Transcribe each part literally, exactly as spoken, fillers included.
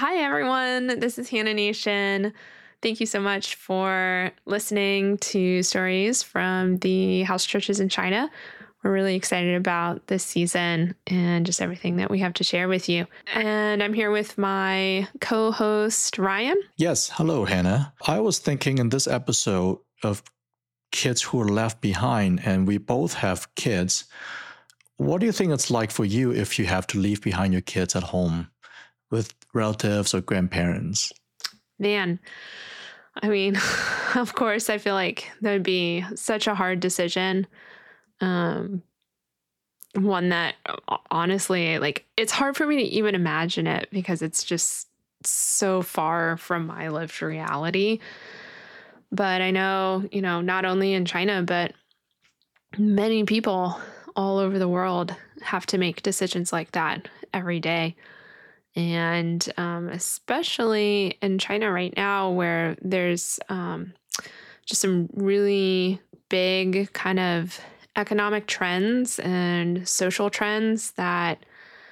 Hi, everyone. This is Hannah Nation. Thank you so much for listening to stories from the house churches in China. We're really excited about this season and just everything that we have to share with you. And I'm here with my co host, Ryan. Yes. Hello, Hannah. I was thinking in this episode of kids who are left behind, and we both have kids. What do you think it's like for you if you have to leave behind your kids at home with relatives or grandparents? Man, I mean, of course, I feel like that would be such a hard decision. Um, one that uh, honestly, like, it's hard for me to even imagine it because it's just so far from my lived reality. But I know, you know, not only in China, but many people all over the world have to make decisions like that every day. And um, especially in China right now, where there's um, just some really big kind of economic trends and social trends that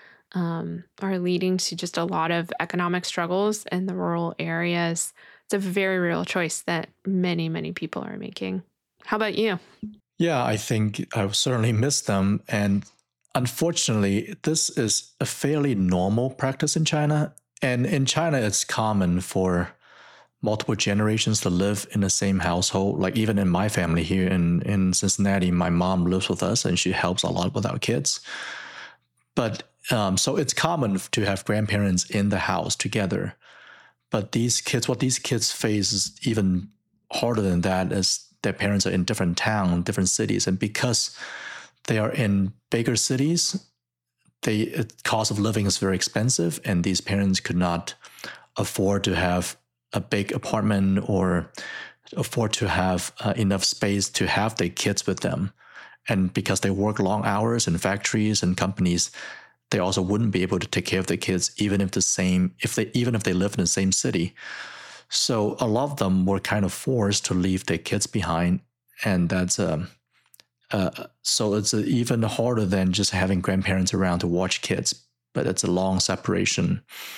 um, are leading to just a lot of economic struggles in the rural areas. It's a very real choice that many, many people are making. How about you? Yeah, I think I certainly miss them. And unfortunately, this is a fairly normal practice in China. And in China, it's common for multiple generations to live in the same household. Like even in my family here in, in Cincinnati, my mom lives with us and she helps a lot with our kids. But um, so it's common to have grandparents in the house together. But these kids, what these kids face is even harder than that, is their parents are in different towns, different cities. And because they are in bigger cities, the cost of living is very expensive, and these parents could not afford to have a big apartment or afford to have uh, enough space to have their kids with them. And because they work long hours in factories and companies, they also wouldn't be able to take care of their kids, even if the same, if they, even if they live in the same city. So a lot of them were kind of forced to leave their kids behind, and that's um, uh, so it's uh, even harder than just having grandparents around to watch kids. But it's a long separation,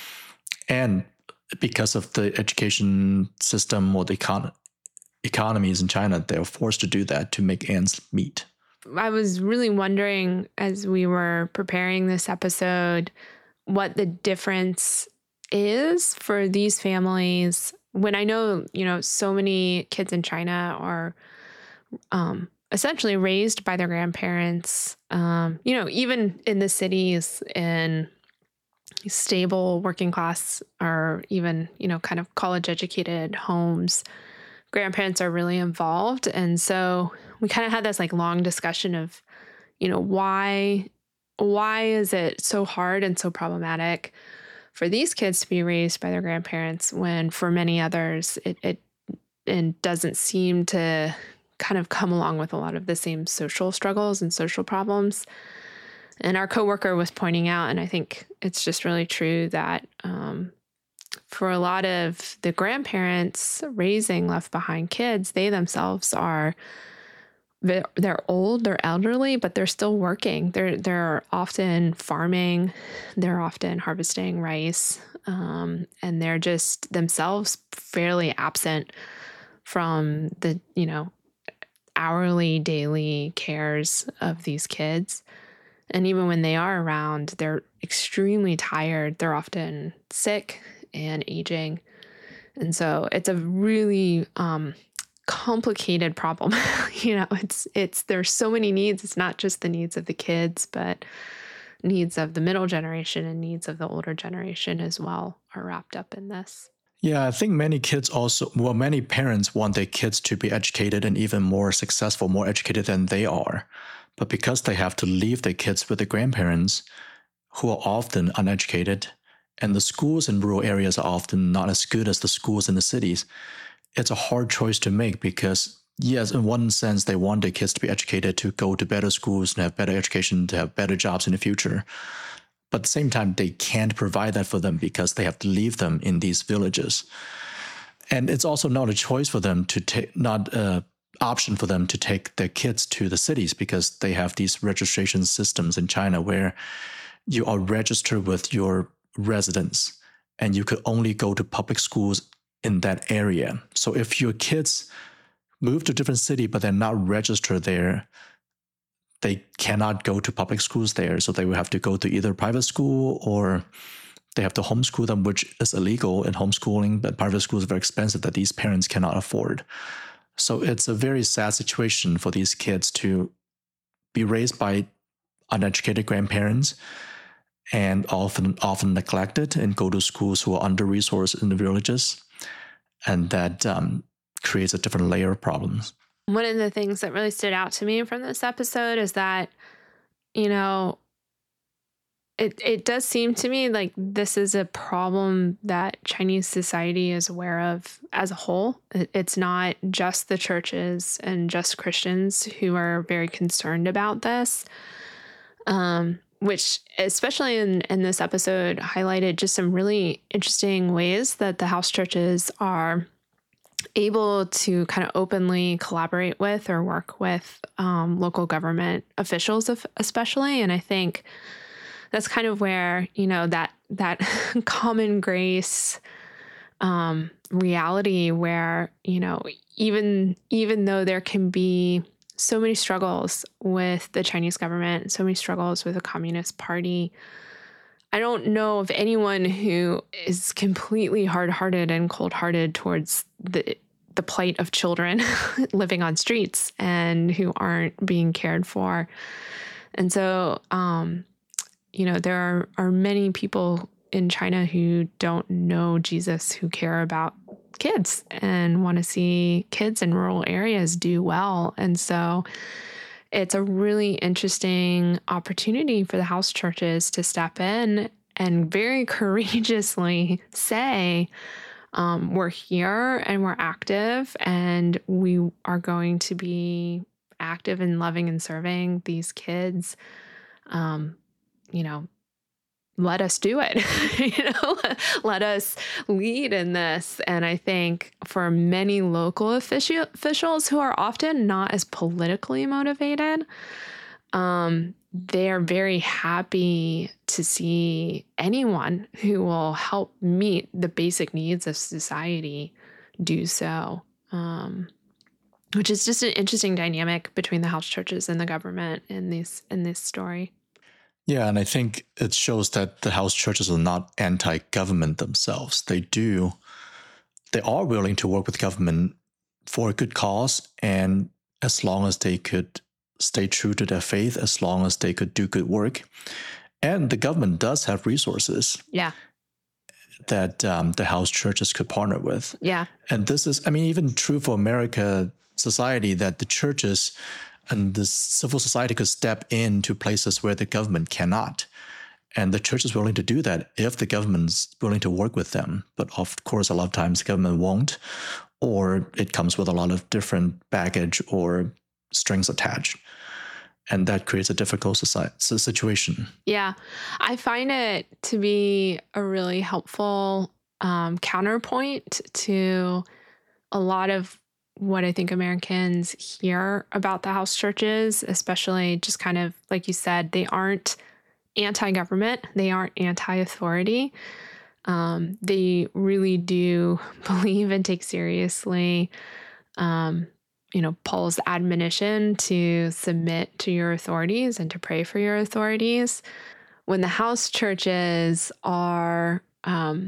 and because of the education system or the econ- economies in China, they're forced to do that to make ends meet. I was really wondering as we were preparing this episode what the difference is for these families when I know, you know, so many kids in China are um, essentially raised by their grandparents, um, you know, even in the cities in stable working class or even, you know, kind of college educated homes, grandparents are really involved. And so we kind of had this like long discussion of, you know, why, why is it so hard and so problematic for these kids to be raised by their grandparents when for many others it, it, it doesn't seem to kind of come along with a lot of the same social struggles and social problems. And our coworker was pointing out, and I think it's just really true that um, for a lot of the grandparents raising left behind kids, they themselves are they're old, they're elderly, but they're still working. They're they're often farming, they're often harvesting rice, um, and they're just themselves fairly absent from the you know hourly, daily cares of these kids. And even when they are around, they're extremely tired. They're often sick and aging. And so it's a really um, complicated problem. you know, it's, it's, there's so many needs. It's not just the needs of the kids, but needs of the middle generation and needs of the older generation as well are wrapped up in this. Yeah, I think many kids also, well, many parents want their kids to be educated and even more successful, more educated than they are. But because they have to leave their kids with their grandparents, who are often uneducated, and the schools in rural areas are often not as good as the schools in the cities, it's a hard choice to make because, yes, in one sense, they want their kids to be educated, to go to better schools and have better education, to have better jobs in the future. But at the same time, they can't provide that for them because they have to leave them in these villages. And it's also not a choice for them to take, not an option for them to take their kids to the cities because they have these registration systems in China where you are registered with your residence. and you could only go to public schools in that area. So if your kids move to a different city, but they're not registered there, they cannot go to public schools there. So they will have to go to either private school or they have to homeschool them, which is illegal in homeschooling, but private schools are very expensive that these parents cannot afford. So it's a very sad situation for these kids to be raised by uneducated grandparents and often often neglected and go to schools who are under-resourced in the villages. And that um, creates a different layer of problems. One of the things that really stood out to me from this episode is that, you know, it it does seem to me like this is a problem that Chinese society is aware of as a whole. It, it's not just the churches and just Christians who are very concerned about this, um, which especially in, in this episode highlighted just some really interesting ways that the house churches are able to kind of openly collaborate with or work with um, local government officials, especially. And I think that's kind of where, you know, that that common grace um, reality where, you know, even even though there can be so many struggles with the Chinese government, so many struggles with the Communist Party, I don't know of anyone who is completely hard-hearted and cold-hearted towards the the plight of children living on streets and who aren't being cared for. And so, um, you know, there are, are many people in China who don't know Jesus, who care about kids and want to see kids in rural areas do well. And so it's a really interesting opportunity for the house churches to step in and very courageously say, um, we're here and we're active and we are going to be active in loving and serving these kids. Um, you know, let us do it, you know, let us lead in this. And I think for many local offici- officials who are often not as politically motivated, um, they are very happy to see anyone who will help meet the basic needs of society do so, um, which is just an interesting dynamic between the house churches and the government in this in this story. Yeah, and I think it shows that the house churches are not anti-government themselves. They do, they are willing to work with government for a good cause, and as long as they could stay true to their faith, as long as they could do good work. And the government does have resources. Yeah. That um, the house churches could partner with. Yeah. And this is, I mean, even true for America society, that the churches and the civil society could step into places where the government cannot. And the church is willing to do that if the government's willing to work with them. But of course, a lot of times the government won't, or it comes with a lot of different baggage or strings attached. And that creates a difficult society, situation. Yeah. I find it to be a really helpful um, counterpoint to a lot of what I think Americans hear about the house churches, especially just kind of, like you said, they aren't anti-government. They aren't anti-authority. Um, they really do believe and take seriously um, you know, Paul's admonition to submit to your authorities and to pray for your authorities. When the house churches are, um,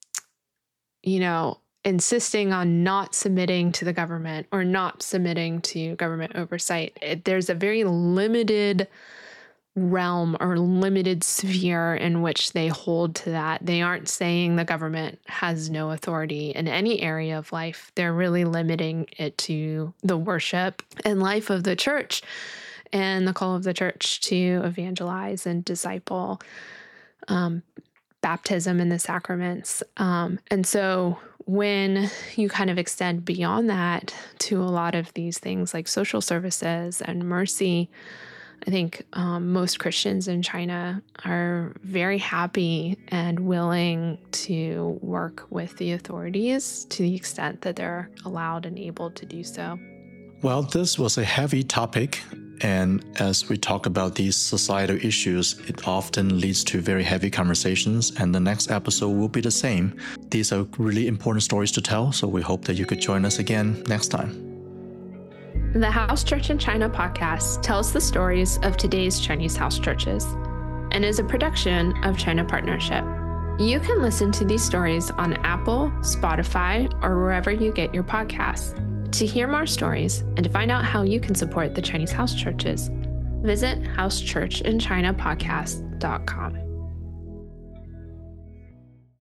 you know, insisting on not submitting to the government or not submitting to government oversight, it, there's a very limited realm or limited sphere in which they hold to that. They aren't saying the government has no authority in any area of life. They're really limiting it to the worship and life of the church and the call of the church to evangelize and disciple, um, baptism and the sacraments. Um, and so when you kind of extend beyond that to a lot of these things like social services and mercy, I think um, most Christians in China are very happy and willing to work with the authorities to the extent that they're allowed and able to do so. Well, this was a heavy topic, And as we talk about these societal issues, it often leads to very heavy conversations, and the next episode will be the same. These are really important stories to tell, so we hope that you could join us again next time. The House Church in China podcast tells the stories of today's Chinese house churches and is a production of China Partnership. You can listen to these stories on Apple, Spotify, or wherever you get your podcasts. To hear more stories and to find out how you can support the Chinese house churches, visit house church in china podcast dot com.